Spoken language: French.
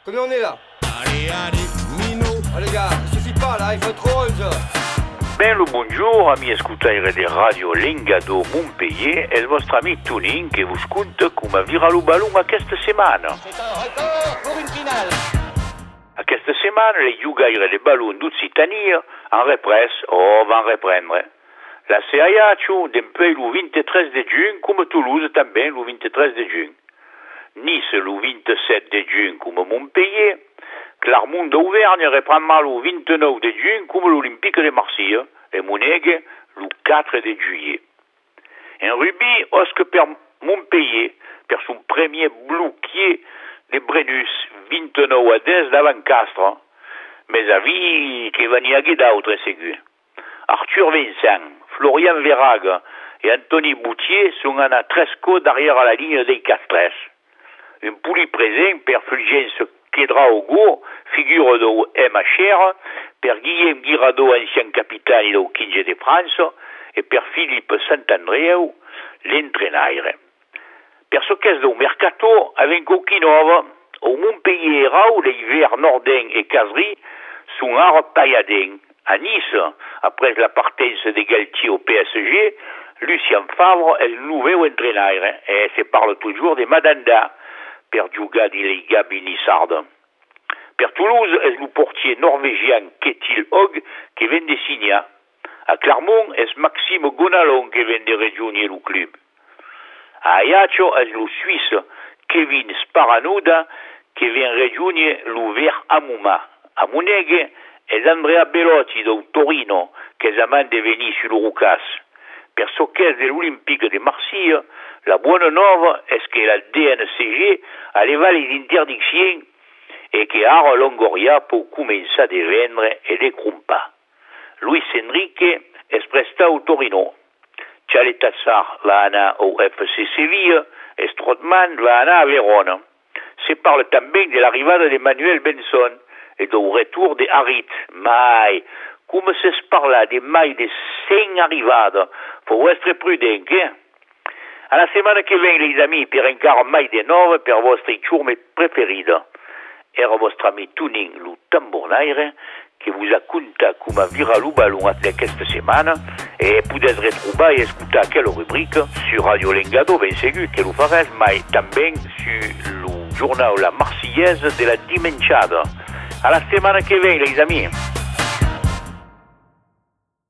Combien on est là? Allez, Mino. Oh les gars, ça suffit pas là, il faut être heureux ça. Ben le bonjour, amici ascoltatori di Radio Lengado Montpellier, è il vostro amico Tunin che vi ascolta come vira lo ballon a questa settimana. C'est un record pour une finale. A questa settimana le jugaire de ballon d'Occitania en repres o van reprendre. La Seaiaccio d'empei lo 23 de giugno come Toulouse també lo 23 de giugno. Nice lo 27 de giugno come Montpellier. Clermont d'Auvergne reprendra le 29 de juin comme l'Olympique de Marseille et Monégue le 4 de juillet. En rugby, osque per Montpellier, per son premier bloquier de Brennus 29 à 10 davant Castres, mais avis que va n'y avoir d'autres ségur. Arthur Vincent, Florian Verhaeghe et Anthony Boutier sont à 13 côtes derrière à la ligne des Castres. Un poulie présent per Fulgence Kedraogo, figure de MHR, per Guillaume Guirado, ancien capitaine du 15 de France, et per Philippe Sant'Andreu, l'entraîneur. Per ce cas du mercato, avec Coquinova, au Montpellier Rau, l'hiver Nordin et Casery sont à repailladin. À Nice, après la partance de Galtier au PSG, Lucien Favre est le nouveau entraîneur, et se parle toujours de Madanda, per jugar di Liga Binissarde. Per Toulouse est le portier norvégien Ketil Hogg qui vient de signer. À Clermont est Maxime Gonalon qui vient de rejoindre le club. À Ajaccio est le Suisse Kevin Sparanuda qui vient rejoindre le Ver Amouma. À Monégue est Andrea Bellotti do Torino qui est amant de venir sur le Roucas. Per ce de l'Olympique de Marseille, la bonne nouvelle est que la DNCG a levé les interdictions et que Ara Longoria peut commencer à vendre et les crumpa. Luis Enrique est presté au Torino. Charlie Tassar va aller au FC Séville et Strootman va aller à Vérone. Se parle també de l'arrivée d'Emmanuel Benson et du retour de Harit. Mais, comme se parle de mai de 5 arrivades, faut être prudent, hein? À la semaine qui vient, les amis, per encara mai de nou per vostre ciurme preferida. Era vostre ami Tuning, le tambournaire, que vous acconta come vira lo ballon aquesta setmana et podeu retrouver et escutar aquella rubrique sur Radio Lengado, ben segur que lo faràs, mais també sur le journal La Marseillaise de la Dimensiada. À la semaine qui vient, les amis.